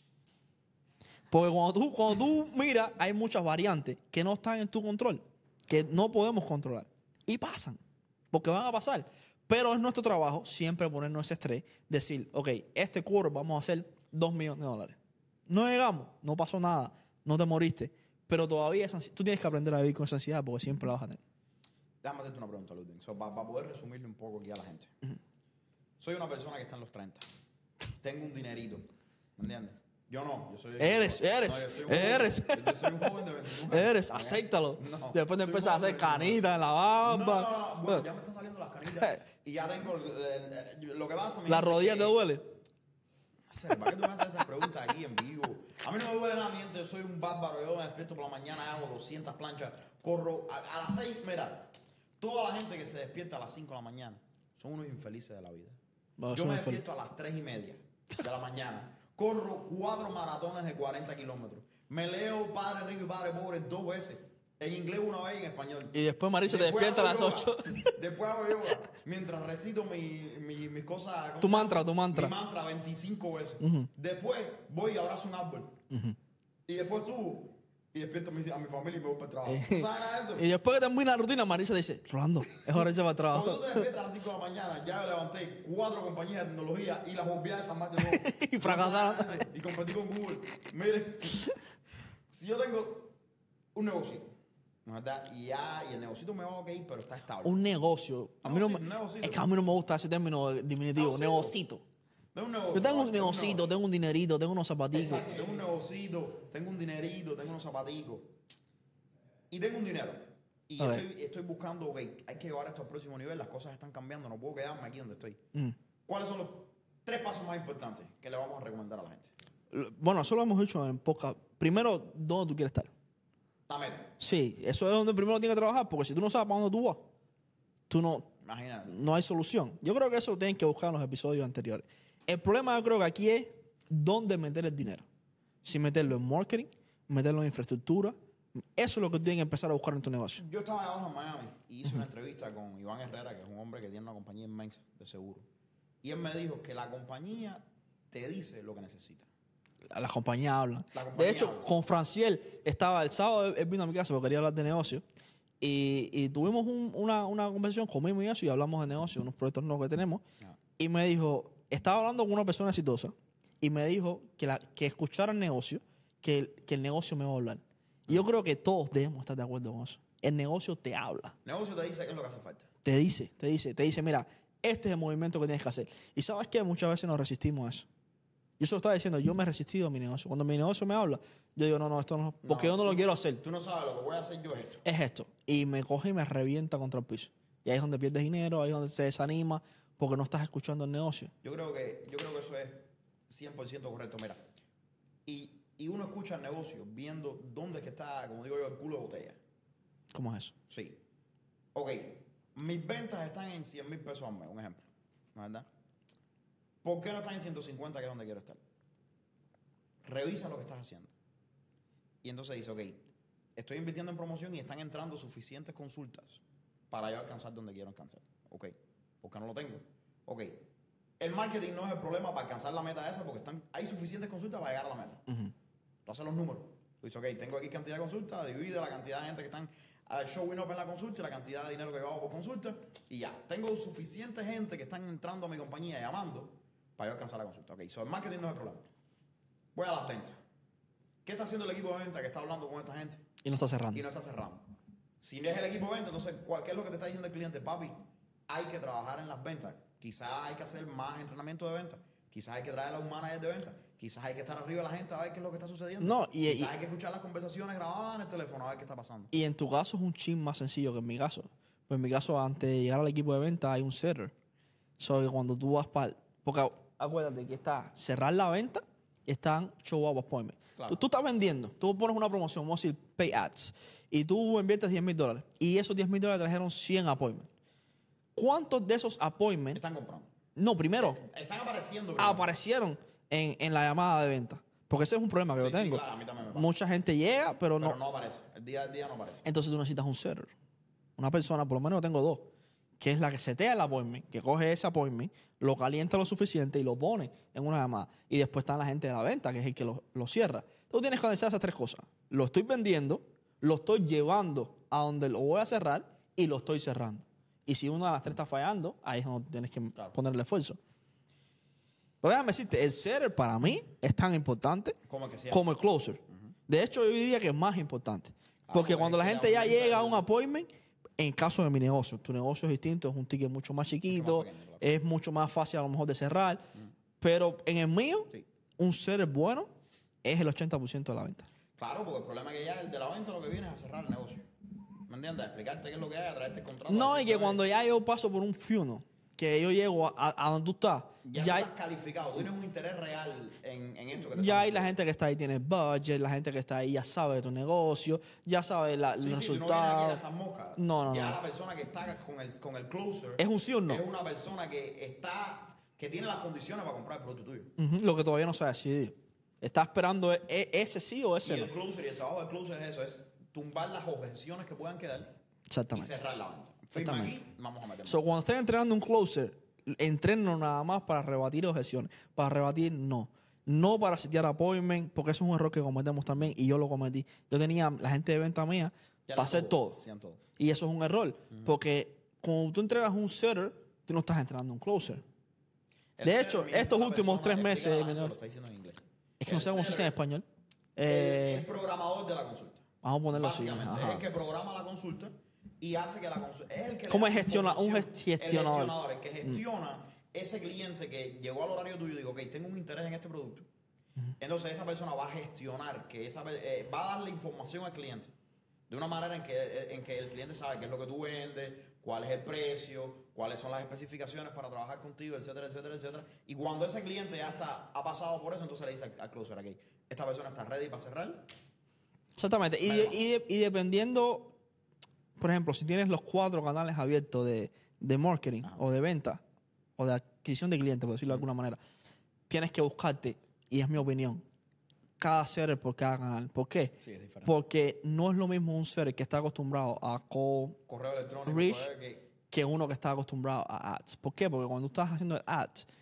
Porque cuando tú miras, hay muchas variantes que no están en tu control, que no podemos controlar. Y pasan, porque van a pasar. Pero es nuestro trabajo siempre ponernos ese estrés, decir, ok, este quarter vamos a hacer $2 millones. No llegamos, no pasó nada, no te moriste, pero todavía tú tienes que aprender a vivir con esa ansiedad porque siempre la vas a tener. Déjame hacerte una pregunta, Ludwig. Para poder resumirle un poco aquí a la gente. Soy una persona que está en los 30. Tengo un dinerito. ¿Me entiendes? Yo no. Yo soy, Eres. Yo soy un joven de 21 años. Acéptalo. No, Después te soy empiezas a un joven hacer de 21 canitas en la barba. No. Bueno, ya me están saliendo las canitas. Y ya tengo lo que pasa. ¿La rodilla te duele? ¿Para qué tú me haces esas preguntas aquí en vivo? A mí no me duele nada, mi gente. Yo soy un bárbaro. Yo me despierto por la mañana, hago 200 planchas, corro a las 6. Mira, toda la gente que se despierta a las 5 de la mañana son unos infelices de la vida. Bueno, Yo son me infelices. despierto a las 3:30 de la mañana. Corro 4 maratones de 40 kilómetros. Me leo Padre Rico y Padre Pobre 2 veces. En inglés una vez y en español. Y después Marisa te Después despierta a hago las yoga. 8. Después hago yoga. Mientras recito mis cosas. Tu mantra. Mi mantra 25 veces. Después voy y abrazo un árbol. Y después subo y despierto a mi familia y me voy para el trabajo. ¿No sabes nada de eso? Y después que termina la rutina, Marisa dice, Rolando, es hora de irse para el trabajo. Cuando tú te despiertas a las 5 de la mañana, ya levanté 4 compañías de tecnología y las volví a desarmar de nuevo. Y fracasaron. No sabes nada de eso. Y competí con Google. Mire, si yo tengo un negocio, ¿no es verdad? Y el negocio me va ok, pero está estable. Un negocio. A mí no me, Negocito. es que a mí no me gusta ese término diminutivo, negocito. Tengo un negocio. Yo tengo un ¿no? negocito, tengo un dinerito, tengo unos zapaticos. Exacto, tengo un negocito, tengo un dinerito, tengo unos zapaticos. Y tengo un dinero. Y Ok. estoy buscando, ok, hay que llevar esto al próximo nivel, las cosas están cambiando, no puedo quedarme aquí donde estoy. ¿Cuáles son los 3 pasos más importantes que le vamos a recomendar a la gente? Bueno, eso lo hemos dicho en podcast. Primero, ¿dónde tú quieres estar? La meta. Sí, eso es donde primero tienes que trabajar, porque si tú no sabes para dónde tú vas, Imagínate. no hay solución. Yo creo que eso lo tienen que buscar en los episodios anteriores. El problema yo creo que aquí es dónde meter el dinero. Si meterlo en marketing, meterlo en infraestructura. Eso es lo que tú tienes que empezar a buscar en tu negocio. Yo estaba abajo en Miami y hice una entrevista con Iván Herrera, que es un hombre que tiene una compañía inmensa de seguro. Y él me dijo que la compañía te dice lo que necesita. Las compañías hablan. La compañía De hecho, habla. con Franciel estaba el sábado, él vino a mi casa porque quería hablar de negocio. Y tuvimos una conversación, comimos y eso, y hablamos de negocio, unos proyectos nuevos que tenemos. Ah. Y me dijo, estaba hablando con una persona exitosa, y me dijo que escuchara el negocio, que el negocio me va a hablar. Y yo creo que todos debemos estar de acuerdo con eso. El negocio te habla. El negocio te dice qué es lo que hace falta. Te dice, mira, este es el movimiento que tienes que hacer. Y sabes que muchas veces nos resistimos a eso. Yo se lo estaba diciendo, yo me he resistido a mi negocio. Cuando mi negocio me habla, yo digo, no, esto no, porque yo no lo quiero hacer. Tú no sabes, lo que voy a hacer yo es esto. Es esto. Y me coge y me revienta contra el piso. Y ahí es donde pierdes dinero, ahí es donde te desanima, porque no estás escuchando el negocio. Yo creo que eso es 100% correcto. Mira, y uno escucha el negocio viendo dónde es que está, como digo yo, el culo de botella. ¿Cómo es eso? Sí. Ok, mis ventas están en 100 mil pesos al mes, un ejemplo. ¿No es verdad? ¿Por qué no están en 150, que es donde quiero estar? Revisa lo que estás haciendo. Y entonces dice, ok, estoy invirtiendo en promoción y están entrando suficientes consultas para yo alcanzar donde quiero alcanzar. Ok, ¿por qué no lo tengo? Ok, el marketing no es el problema para alcanzar la meta esa porque hay suficientes consultas para llegar a la meta. Tú haces los números. Tú dices, ok, tengo aquí cantidad de consultas, divide la cantidad de gente que están showing up en la consulta y la cantidad de dinero que yo hago por consulta y ya. Tengo suficiente gente que están entrando a mi compañía llamando para yo alcanzar la consulta. Ok, so el marketing no es el problema. Voy a las ventas. ¿Qué está haciendo el equipo de venta que está hablando con esta gente? Y no está cerrando. Y no está cerrando. Si no es el equipo de venta, entonces, ¿qué es lo que te está diciendo el cliente? Papi, hay que trabajar en las ventas. Quizás hay que hacer más entrenamiento de ventas. Quizás hay que traer a un manager de ventas. Quizás hay que estar arriba de la gente a ver qué es lo que está sucediendo. No, Quizás hay que escuchar las conversaciones grabadas en el teléfono a ver qué está pasando. Y en tu caso es un chin más sencillo que en mi caso. Pues en mi caso, antes de llegar al equipo de venta, hay un setter. So, que cuando tú vas para... Porque acuérdate que está cerrar la venta y están show up appointment. Claro. Tú estás vendiendo, tú pones una promoción, vamos a decir pay ads, y tú inviertes $10,000 y esos $10,000 trajeron 100 appointments. ¿Cuántos de esos appointments? Están comprando. No, primero, Están apareciendo. Primero. aparecieron en la llamada de venta. Porque ese es un problema que yo tengo. Sí, claro, a mí también me pasa. Mucha gente llega, pero Pero no. no aparece. El día al día no aparece. Entonces tú necesitas un setter. Una persona, por lo menos yo tengo dos, que es la que setea el appointment, que coge ese appointment, lo calienta lo suficiente y lo pone en una llamada. Y después está la gente de la venta, que es el que lo cierra. Tú tienes que analizar esas tres cosas. Lo estoy vendiendo, lo estoy llevando a donde lo voy a cerrar y lo estoy cerrando. Y si una de las tres está fallando, ahí es donde tienes que ponerle esfuerzo. Pero déjame decirte, el setter para mí es tan importante como el closer. De hecho, yo diría que es más importante. Porque cuando la gente ya llega a un appointment, en caso de mi negocio, tu negocio es distinto, es un ticket mucho más chiquito, pequeño, claro. es mucho más fácil a lo mejor de cerrar. Pero en el mío, Sí. un setter bueno es el 80% de la venta. Claro, porque el problema es que ya el de la venta lo que viene es a cerrar el negocio. ¿Me entiendes? A explicarte qué es lo que hay, a traerte el contrato. No, a y que decirte, cuando ya yo paso por un funnel, que yo llego a donde tú estás, ya ya tú estás calificado, tú tienes un interés real en esto que te ya están hay la ofreciendo. gente que está ahí tiene budget, la gente que está ahí ya sabe de tu negocio, ya sabe los Sí, tú no vienes aquí a resultados. esas moscas. No. Ya la persona que está con el closer ¿Es un sí o no? es una persona que tiene las condiciones para comprar el producto tuyo. Ujú, lo que todavía no se ha decidido. Está esperando ese sí o Y ese no. el closer y el trabajo del closer es eso, es tumbar las objeciones que puedan quedar y Exactamente. cerrar la venta. Firma Exactamente. aquí, vamos a meter. So, cuando estén entrenando un closer, entreno nada más para rebatir objeciones. Para rebatir, no. No para setear appointment, porque eso es un error que cometemos también y yo lo cometí. Yo tenía la gente de venta mía Ya para hacer todo. hacían todo. Y eso es un error, porque cuando tú entrenas un setter, tú no estás entrenando un closer. El De setter, hecho, mi gente, estos la últimos persona 3 que meses, explica la menor, gente, lo está diciendo en inglés. es que no sé cómo se dice en español. El programador de la consulta. Vamos a ponerlo así. Básicamente, ajá. es el que programa la consulta y hace que la consulta. Es el que le ¿Cómo da es gestionar? Un información. gestionador. El que gestiona ese cliente que llegó al horario tuyo y digo, ok, tengo un interés en este producto. Entonces esa persona va a gestionar, va a darle información al cliente de una manera en que el cliente sabe qué es lo que tú vendes, cuál es el precio, cuáles son las especificaciones para trabajar contigo, etcétera, etcétera, etcétera. Y cuando ese cliente ya ha pasado por eso, entonces le dice al closer, ok, esta persona está ready para cerrar. Exactamente. Y dependiendo, por ejemplo, si tienes los 4 canales abiertos de marketing o de venta o de adquisición de clientes, por decirlo de alguna manera, tienes que buscarte, y es mi opinión, cada seller por cada canal. ¿Por qué? Sí, es diferente. Porque no es lo mismo un seller que está acostumbrado a Correo electrónico, Rich. correo que que uno que está acostumbrado a ads. ¿Por qué? Porque cuando tú estás haciendo el ads,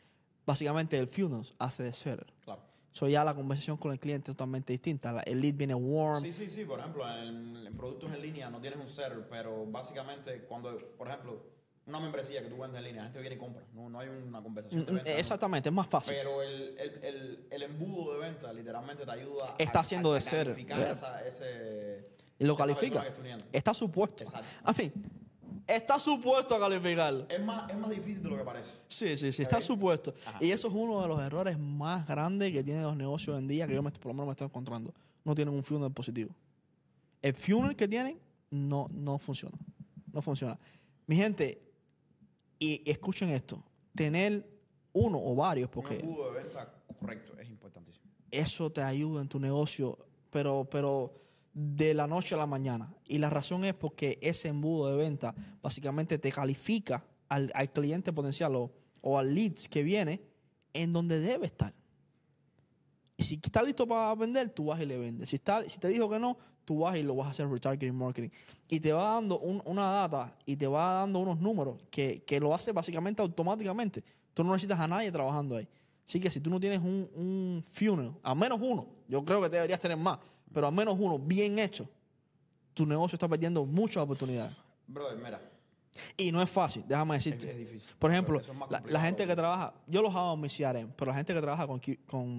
básicamente el funnel hace de seller. Claro. So ya la conversación con el cliente es totalmente distinta. El lead viene warm. Sí. Por ejemplo, en productos en línea no tienes un seller, pero básicamente cuando, por ejemplo, una membresía que tú vendes en línea, la gente viene y compra. No hay una conversación de venta. Exactamente, es más fácil. Pero el embudo de venta literalmente te ayuda Está haciendo de seller. calificar Y lo esa califica. persona que está uniendo. Está supuesto. Exacto. En fin, está supuesto a calificarlo. Es más difícil de lo que parece. Sí, está supuesto. Ajá. Y eso es uno de los errores más grandes que tienen los negocios hoy en día, que yo por lo menos me estoy encontrando. No tienen un funnel positivo. El funnel que tienen no funciona. No funciona. Mi gente, y escuchen esto, tener uno o varios, porque Un embudo de venta correcto es importantísimo. eso te ayuda en tu negocio, pero de la noche a la mañana. Y la razón es porque ese embudo de venta básicamente te califica al cliente potencial o al leads que viene en donde debe estar. Y si está listo para vender, tú vas y le vendes. Si te dijo que no, tú vas y lo vas a hacer retargeting marketing. Y te va dando una data y te va dando unos números que lo hace básicamente automáticamente. Tú no necesitas a nadie trabajando ahí. Así que si tú no tienes un funnel, a menos uno, yo creo que deberías tener más, pero a menos uno bien hecho, tu negocio está perdiendo muchas oportunidades. Brother, mira. Y no es fácil, déjame decirte. Es difícil. Por ejemplo, Eso es más la complicado. gente que trabaja, yo los hago en mi CRM, pero la gente que trabaja con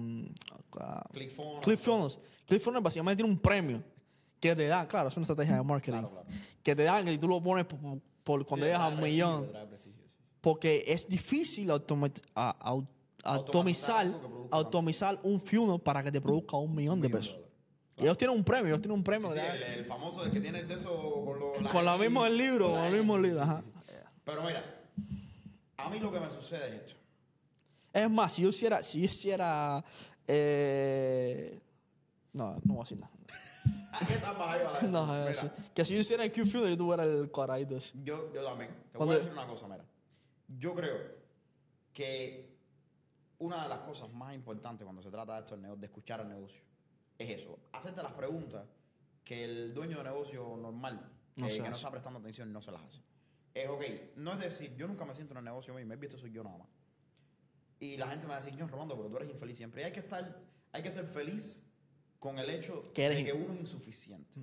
ClickFunnels básicamente tiene un premio que te da, claro, es una estrategia de marketing, Claro. que te dan y tú lo pones por cuando llegas a un millón, porque es difícil automizar un funnel para que te produzca $1 millón de pesos. Y ellos tienen un premio, Sí, el famoso de que tiene de eso con lo mismo del libro, con el mismo libro, ajá. Pero mira, a mí lo que me sucede es esto. Es más, si yo hiciera no voy a decir nada. ¿Qué tal más ahí, vale? No, Mira, sí. Que si yo hiciera el Q-Funnel, yo tuviera el cuadradito ese. yo también. Te Cuando- voy a decir una cosa, mira. Yo creo que una de las cosas más importantes cuando se trata de esto, de escuchar el negocio, es eso. Hacerte las preguntas que el dueño de negocio normal, No se que no hace. está prestando atención, no se las hace. Es ok. No es decir, yo nunca me siento en el negocio mío, me he visto soy yo nada más. Y la gente me va a decir, yo, Rolando, pero tú eres infeliz siempre. Y hay que ser feliz con el hecho Que eres de que uno es insuficiente.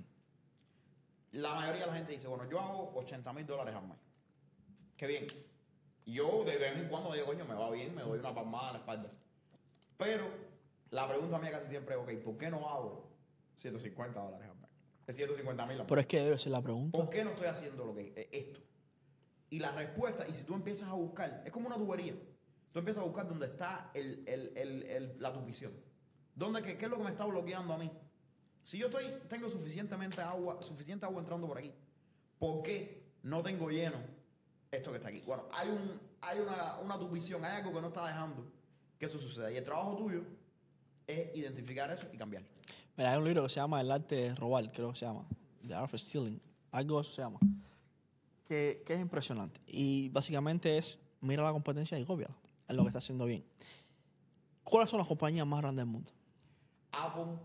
La mayoría de la gente dice, bueno, yo hago $80,000 al mes. Qué bien. Yo de vez en cuando digo, coño, me va bien, me doy una palmada en la espalda. Pero la pregunta mía casi siempre es, ok, ¿por qué no hago $150 al mes? Es $150,000 al mes. Pero es que debe ser la pregunta. ¿Por qué no estoy haciendo esto? Y la respuesta, y si tú empiezas a buscar, es como una tubería. Tú empiezas a buscar dónde está la tupición. ¿Qué es lo que me está bloqueando a mí? Si yo tengo suficiente agua entrando por aquí, ¿por qué no tengo lleno esto que está aquí? Bueno, hay una tupición, hay algo que no está dejando que eso suceda. Y el trabajo tuyo es identificar eso y cambiarlo. Mira, hay un libro que se llama El arte de robar, creo que se llama. The Art of Stealing. Algo se llama. Que es impresionante. Y básicamente es, mira la competencia y cópiala. Es lo que está haciendo bien. ¿Cuáles son las compañías más grandes del mundo? Apple,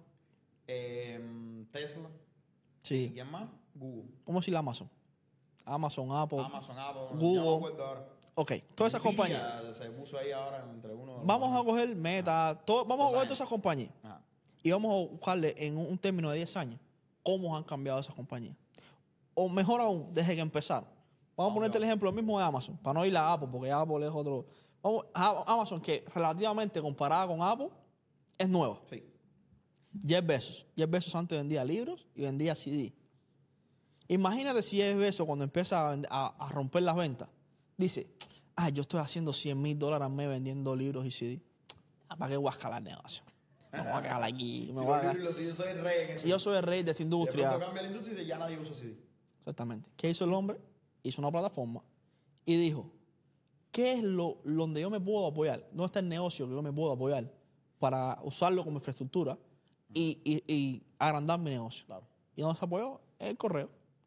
Tesla, ¿y Sí. quién más? Google. ¿Cómo decir Amazon? Amazon, Apple. Amazon, Apple, Google. no me acuerdo ahora. Ok, todas esas compañías. Nvidia se puso ahí ahora entre uno. Vamos a coger Meta, vamos a coger todas esas compañías. Ajá. Y vamos a buscarle en un término de 10 años cómo han cambiado esas compañías. O mejor aún, desde que empezaron. Vamos a ponerte el ejemplo mismo de Amazon, para no ir a Apple, porque Apple es otro. Vamos a Amazon, que relativamente comparada con Apple, es nueva. Sí. Jeff Bezos antes vendía libros y vendía CD. Imagínate si Jeff Bezos, cuando empieza a romper las ventas, dice, yo estoy haciendo $100,000 al mes vendiendo libros y CD. ¿Para qué voy a escalar el negocio? Me voy a quedar aquí. Si yo soy el rey en eso. Yo soy el rey de esta De industria. pronto cambia la industria y ya nadie usa CD. Exactamente. ¿Qué hizo el hombre? Hizo una plataforma y dijo, ¿qué es donde yo me puedo apoyar? ¿Dónde está el negocio que yo me puedo apoyar para usarlo como infraestructura y agrandar mi negocio? Claro. ¿Y dónde se apoyó? En el correo,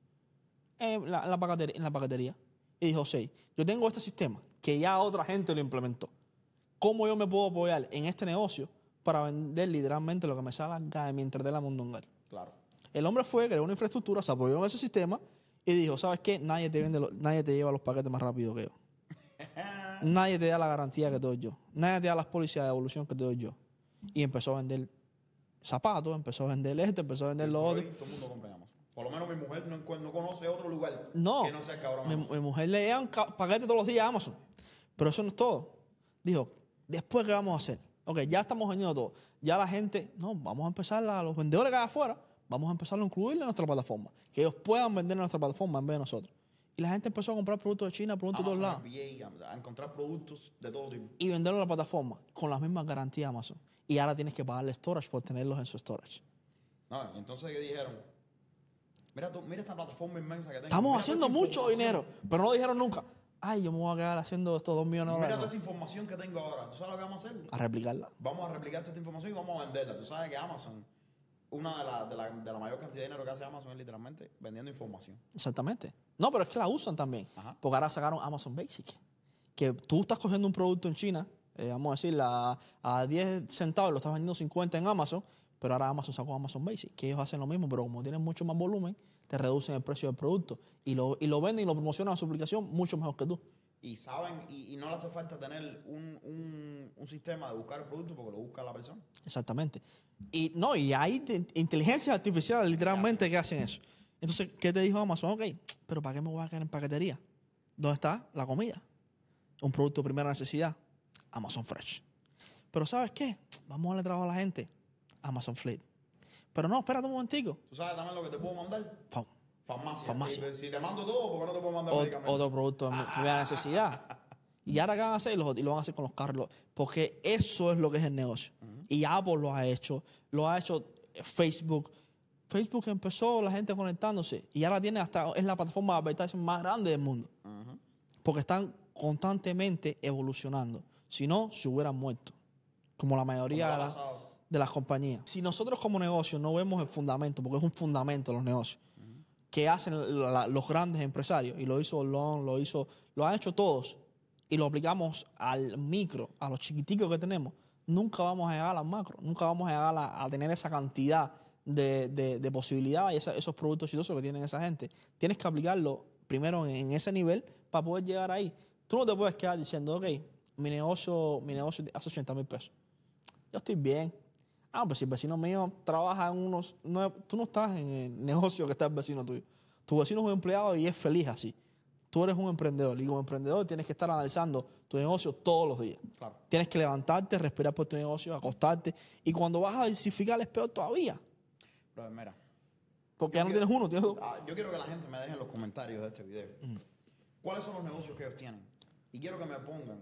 en la paquetería. Y dijo, sí, yo tengo este sistema que ya otra gente lo implementó. ¿Cómo yo me puedo apoyar en este negocio para vender literalmente lo que me salga de mi entretela mondongal? Claro. El hombre fue, creó una infraestructura, se apoyó en ese sistema y dijo, ¿sabes qué? Nadie te lleva los paquetes más rápido que yo. Nadie te da la garantía que doy yo. nadie te da las pólizas de devolución que te doy yo. Y empezó a vender zapatos, empezó a vender empezó a vender lo otro. Todo el mundo compra en Amazon. Por lo menos mi mujer no conoce otro lugar No, que no sea cabrón. mi mujer le llegan paquetes todos los días a Amazon. Pero eso no es todo. Dijo, después, ¿qué vamos a hacer? Ok, ya estamos vendiendo todo. Ya la gente, no, vamos a empezar a los vendedores que hay afuera, vamos a empezar a incluirle en nuestra plataforma. Que ellos puedan vender en nuestra plataforma en vez de nosotros. Y la gente empezó a comprar productos de China, productos de todos lados. A encontrar productos de todo tipo. Y venderlos en la plataforma con las mismas garantías de Amazon. Y ahora tienes que pagarle storage por tenerlos en su storage. No, entonces, ¿qué dijeron? Mira esta plataforma inmensa que tengo. Estamos Mira haciendo toda esta mucho información. dinero, pero no dijeron nunca, ay, yo me voy a quedar haciendo estos 2 millones de Mira toda dólares. esta información que tengo ahora. ¿Tú sabes lo que vamos a hacer? A replicarla. Vamos a replicar toda esta información y vamos a venderla. Tú sabes que Amazon, una de la mayor cantidad de dinero que hace Amazon es literalmente vendiendo información. Exactamente. No, pero es que la usan también. Ajá. Porque ahora sacaron Amazon Basic. Que tú estás cogiendo un producto en China, vamos a decir, a 10 centavos, lo estás vendiendo 50 en Amazon, pero ahora Amazon sacó Amazon Basic, que ellos hacen lo mismo, pero como tienen mucho más volumen, te reducen el precio del producto. Y lo venden y lo promocionan a su aplicación mucho mejor que tú. Y saben, y no le hace falta tener un sistema de buscar el producto porque lo busca la persona. Exactamente. Y hay inteligencias artificiales literalmente que hacen eso. Entonces, ¿qué te dijo Amazon? Ok, pero ¿para qué me voy a quedar en paquetería? ¿Dónde está la comida? Un producto de primera necesidad. Amazon Fresh. Pero ¿sabes qué? Vamos a darle trabajo a la gente. Amazon Fleet. Pero no, espérate un momentico. ¿Tú sabes también lo que te puedo mandar? Farmacia. Farmacia. Si te mando todo, ¿por qué no te puedo mandar medicamentos? Otro producto de primera necesidad. Y ahora, ¿qué van a hacer? Y lo van a hacer con los carros. Porque eso es lo que es el negocio. Y Apple lo ha hecho Facebook. Facebook empezó la gente conectándose y ahora tiene es la plataforma de advertising más grande del mundo. Porque están constantemente evolucionando. Si no, se hubieran muerto. Como la mayoría de las compañías. Si nosotros como negocio no vemos el fundamento, porque es un fundamento los negocios, que hacen los grandes empresarios, y lo hizo Long, lo han hecho todos, y lo aplicamos al micro, a los chiquiticos que tenemos, nunca vamos a llegar a las macro, nunca vamos a llegar a tener esa cantidad de posibilidades y esos productos exitosos que tienen esa gente. Tienes que aplicarlo primero en ese nivel para poder llegar ahí. Tú no te puedes quedar diciendo, ok, mi negocio hace 80,000 pesos. Yo estoy bien. Pues si el vecino mío trabaja en tú no estás en el negocio que está el vecino tuyo. Tu vecino es un empleado y es feliz así. Tú eres un emprendedor y como emprendedor tienes que estar analizando tu negocio todos los días. Claro. Tienes que levantarte, respirar por tu negocio, acostarte. Y cuando vas a diversificar es peor todavía. Pero mira. Porque ya no tienes uno, tienes dos. Yo quiero que la gente me deje en los comentarios de este video cuáles son los negocios que ellos tienen. Y quiero que me pongan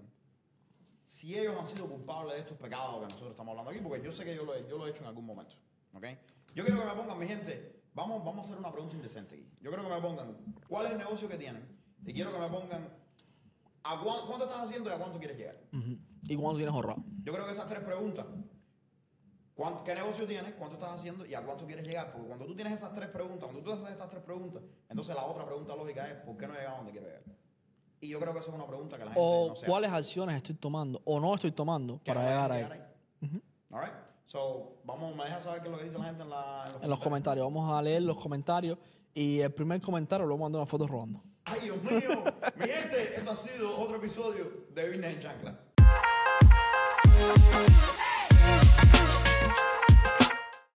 si ellos han sido culpables de estos pecados que nosotros estamos hablando aquí, porque yo sé que yo lo he hecho en algún momento. ¿Okay? Yo quiero que me pongan, mi gente, vamos a hacer una pregunta indecente aquí. Yo quiero que me pongan cuál es el negocio que tienen y quiero que me pongan cuánto estás haciendo y a cuánto quieres llegar. ¿Y cuánto tienes ahorrado? Yo creo que esas 3 preguntas, ¿qué negocio tienes? ¿Cuánto estás haciendo? ¿Y a cuánto quieres llegar? Porque cuando tú tienes esas 3 preguntas, cuando tú haces estas 3 preguntas, entonces la otra pregunta lógica es ¿por qué no he llegado a donde quiero llegar? Y yo creo que esa es una pregunta que la gente no se ¿cuáles acciones estoy tomando o no estoy tomando para llegar ahí? All right. So, me deja saber qué es lo que dice la gente en los comentarios. Vamos a leer los comentarios y el primer comentario lo mando una foto robando. ¡Ay, Dios mío! Mi gente, esto ha sido otro episodio de Business en Chanclas.